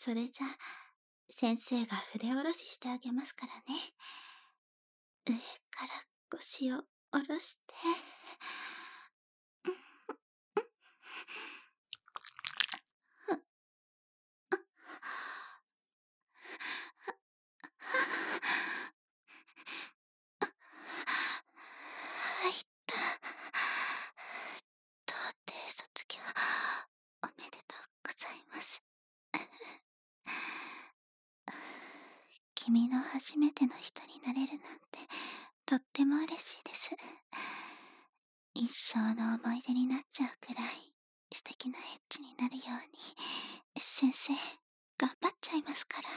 それじゃ、先生が筆下ろししてあげますからね。上から腰を下ろして。入った。童貞卒業、おめでとうございます。君の初めての人になれるなんて、とっても嬉しいです。一生の思い出になっちゃうくらい、素敵なエッチになるように、先生、頑張っちゃいますから。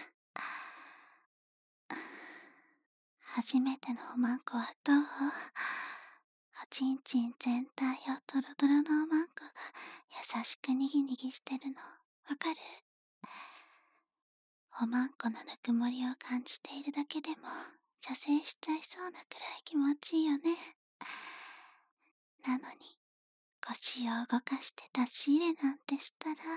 初めてのおまんこはどう？おちんちん全体をドロドロのおまんこが優しくにぎにぎしてるの、わかる？おまんこのぬくもりを感じているだけでも、射精しちゃいそうなくらい気持ちいいよね。なのに、腰を動かして出し入れなんてしたら、も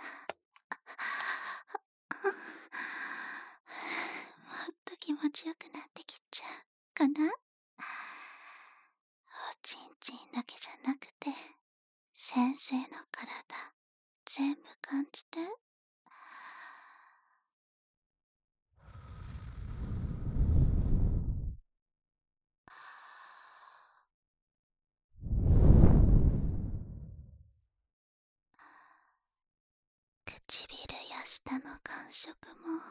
っと気持ちよくなってきちゃうかな。おちんちんだけじゃなくて、先生の体全部感じて。唇や舌の感触も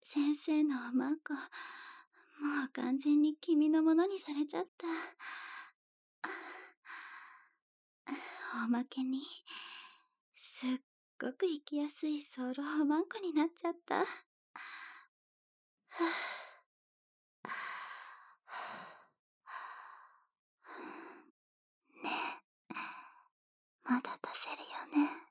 先生のおまんこ、もう完全に君のものにされちゃった。おまけに、すっごく生きやすいソロおまんこになっちゃった。ねえ、まだ出せるよね。